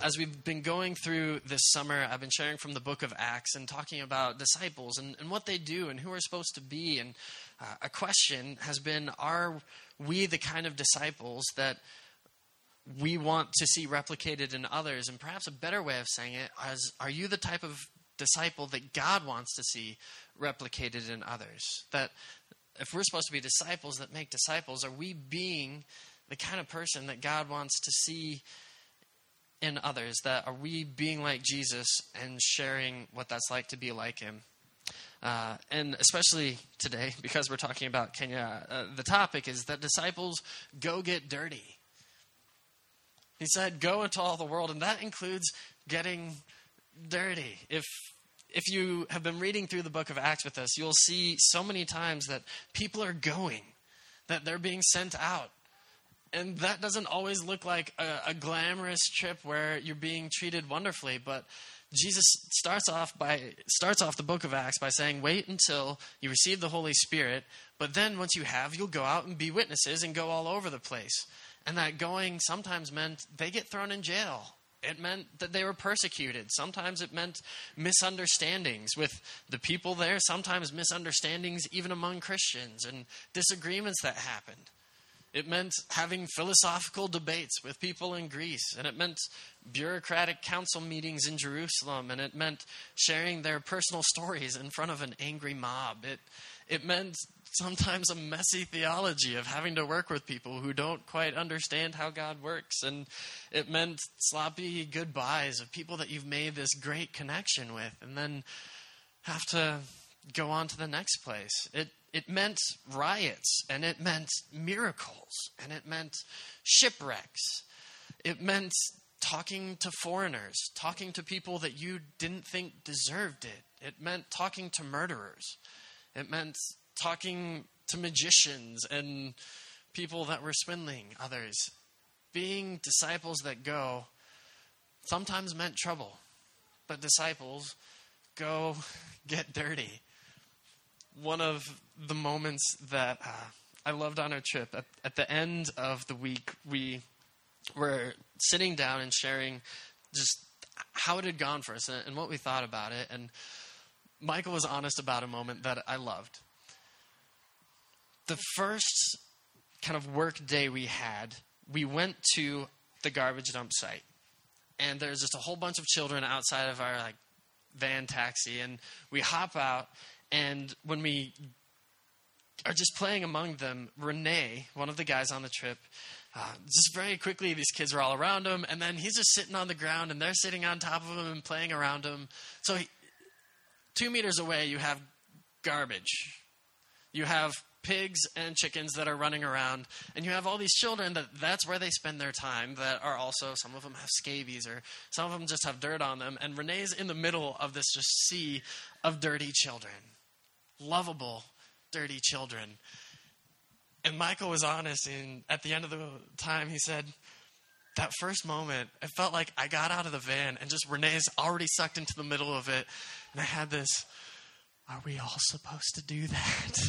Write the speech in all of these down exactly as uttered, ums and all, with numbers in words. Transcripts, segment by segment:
as we've been going through this summer, I've been sharing from the book of Acts and talking about disciples and, and what they do and who we're supposed to be. And uh, a question has been, are we the kind of disciples that we want to see replicated in others? And perhaps a better way of saying it is, are you the type of disciple that God wants to see replicated in others? That if we're supposed to be disciples that make disciples, are we being the kind of person that God wants to see in others? That are we being like Jesus and sharing what that's like to be like him? Uh, and especially today, because we're talking about Kenya, uh, the topic is that disciples go get dirty. He said, go into all the world, and that includes getting dirty. If if you have been reading through the book of Acts with us, you'll see so many times that people are going, that they're being sent out. And that doesn't always look like a, a glamorous trip where you're being treated wonderfully, but Jesus starts off by starts off the book of Acts by saying, wait until you receive the Holy Spirit, but then once you have, you'll go out and be witnesses and go all over the place. And that going sometimes meant they get thrown in jail. It meant that they were persecuted. Sometimes it meant misunderstandings with the people there. Sometimes misunderstandings even among Christians and disagreements that happened. It meant having philosophical debates with people in Greece. And it meant bureaucratic council meetings in Jerusalem. And it meant sharing their personal stories in front of an angry mob. It, it meant sometimes a messy theology of having to work with people who don't quite understand how God works. And it meant sloppy goodbyes of people that you've made this great connection with and then have to go on to the next place. It it meant riots, and it meant miracles, and it meant shipwrecks. It meant talking to foreigners, talking to people that you didn't think deserved it. It meant talking to murderers. It meant talking to magicians and people that were swindling others. Being disciples that go sometimes meant trouble, but disciples go get dirty. One of the moments that uh, I loved on our trip, at, at the end of the week, we were sitting down and sharing just how it had gone for us and, and what we thought about it. And Michael was honest about a moment that I loved. The first kind of work day we had, we went to the garbage dump site. And there's just a whole bunch of children outside of our like van taxi. And we hop out, and when we are just playing among them, Renee, one of the guys on the trip, uh, just very quickly, these kids are all around him. And then he's just sitting on the ground, and they're sitting on top of him and playing around him. So he, two meters away, you have garbage. You have pigs and chickens that are running around, and you have all these children that that's where they spend their time, that are also, some of them have scabies, or some of them just have dirt on them, and Renee's in the middle of this just sea of dirty children. Lovable, dirty children. And Michael was honest, and at the end of the time, he said, that first moment, it felt like I got out of the van, and just Renee's already sucked into the middle of it, and I had this, are we all supposed to do that?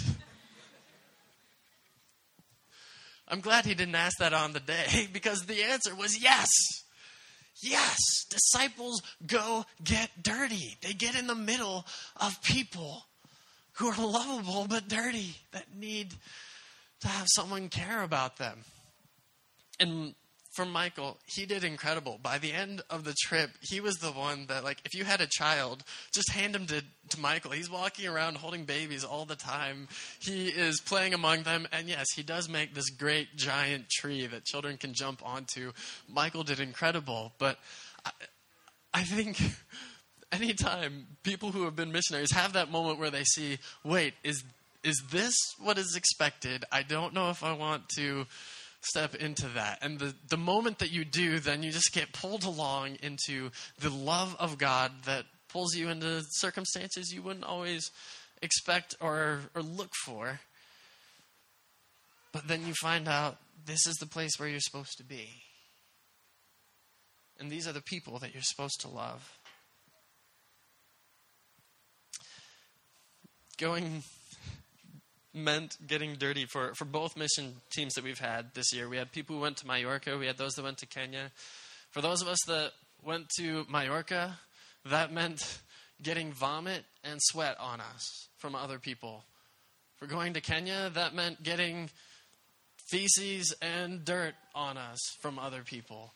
I'm glad he didn't ask that on the day, because the answer was yes. Yes, disciples go get dirty. They get in the middle of people who are lovable but dirty, that need to have someone care about them. And for Michael, he did incredible. By the end of the trip, he was the one that, like, if you had a child, just hand him to, to Michael. He's walking around holding babies all the time. He is playing among them. And yes, he does make this great giant tree that children can jump onto. Michael did incredible. But I, I think anytime people who have been missionaries have that moment where they see, wait, is is this what is expected? I don't know if I want to step into that. And the, the moment that you do, then you just get pulled along into the love of God that pulls you into circumstances you wouldn't always expect or, or look for. But then you find out this is the place where you're supposed to be. And these are the people that you're supposed to love. Going meant getting dirty for, for both mission teams that we've had this year. We had people who went to Mallorca. We had those that went to Kenya. For those of us that went to Majorca, that meant getting vomit and sweat on us from other people. If we're going to Kenya, that meant getting feces and dirt on us from other people.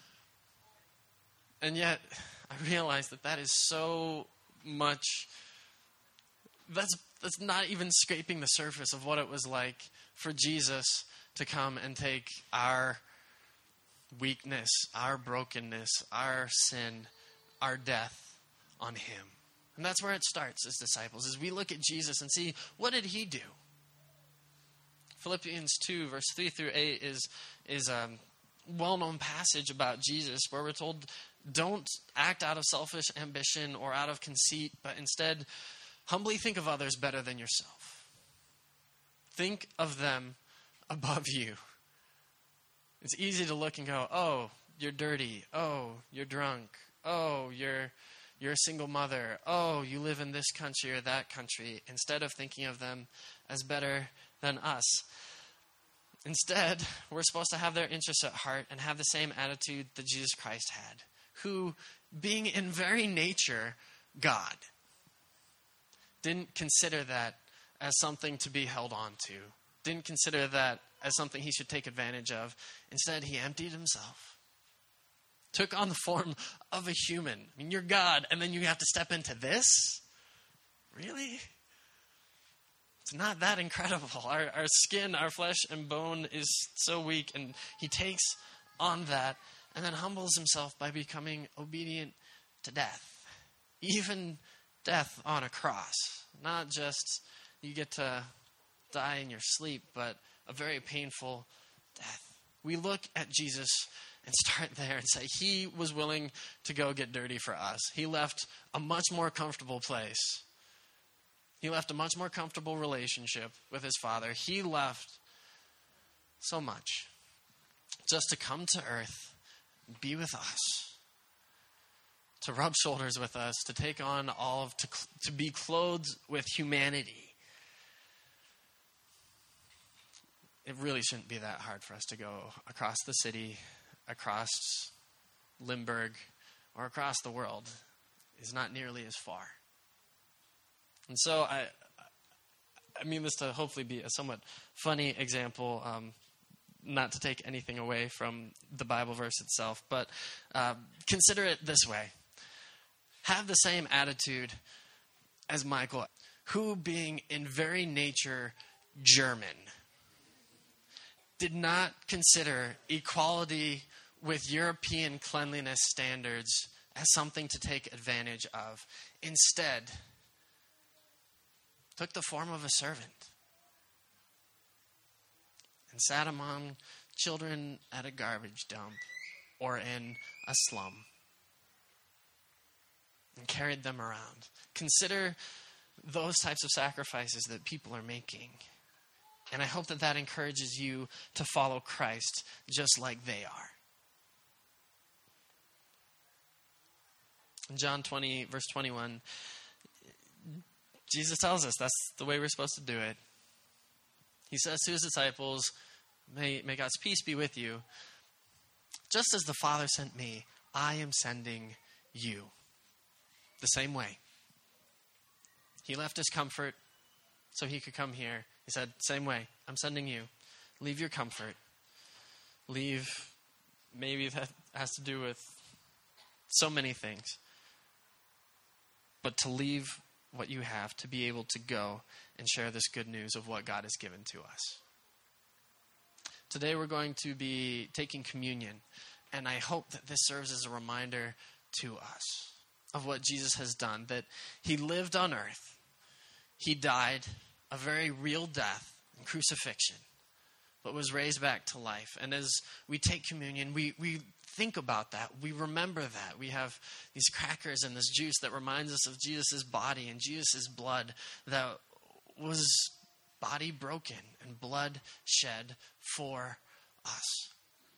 And yet, I realized that that is so much, that's, that's not even scraping the surface of what it was like for Jesus to come and take our weakness, our brokenness, our sin, our death on him. And that's where it starts as disciples, as we look at Jesus and see, what did he do? Philippians two, verse three through eight is, is a well-known passage about Jesus where we're told, don't act out of selfish ambition or out of conceit, but instead humbly think of others better than yourself. Think of them above you. It's easy to look and go, oh, you're dirty. Oh, you're drunk. Oh, you're you're a single mother. Oh, you live in this country or that country, instead of thinking of them as better than us. Instead, we're supposed to have their interests at heart and have the same attitude that Jesus Christ had, who, being in very nature God, didn't consider that as something to be held on to, didn't consider that as something he should take advantage of. Instead, he emptied himself, took on the form of a human. I mean, you're God, and then you have to step into this? Really? It's not that incredible. Our, our skin, our flesh and bone is so weak, and he takes on that and then humbles himself by becoming obedient to death. Even death on a cross. Not just you get to die in your sleep, but a very painful death. We look at Jesus and start there and say, he was willing to go get dirty for us. He left a much more comfortable place. He left a much more comfortable relationship with his Father. He left so much just to come to earth, be with us, to rub shoulders with us, to take on all of, to, to be clothed with humanity. It really shouldn't be that hard for us to go across the city, across Limburg, or across the world. It's not nearly as far. And so I I mean this to hopefully be a somewhat funny example, um, not to take anything away from the Bible verse itself, but uh, consider it this way. Have the same attitude as Michael, who being in very nature German, did not consider equality with European cleanliness standards as something to take advantage of. Instead, took the form of a servant and sat among children at a garbage dump or in a slum and carried them around. Consider those types of sacrifices that people are making. And I hope that that encourages you to follow Christ just like they are. In John twenty, verse twenty-one, Jesus tells us that's the way we're supposed to do it. He says to his disciples, may, may God's peace be with you. Just as the Father sent me, I am sending you. The same way. He left his comfort so he could come here. He said, same way, I'm sending you. Leave your comfort. Leave, maybe that has to do with so many things. But to leave what you have to be able to go and share this good news of what God has given to us. Today we're going to be taking communion, and I hope that this serves as a reminder to us of what Jesus has done, that he lived on earth. He died a very real death and crucifixion, but was raised back to life. And as we take communion, we, we think about that. We remember that. We have these crackers and this juice that reminds us of Jesus' body and Jesus' blood that was body broken and blood shed for us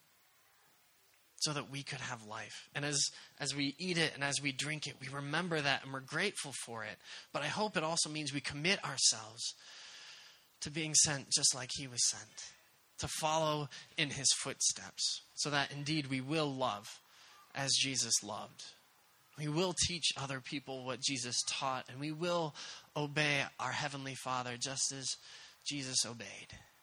so that we could have life. And as, as we eat it and as we drink it, we remember that and we're grateful for it. But I hope it also means we commit ourselves to being sent just like he was sent, to follow in his footsteps, so that indeed we will love as Jesus loved. We will teach other people what Jesus taught, and we will obey our Heavenly Father just as Jesus obeyed.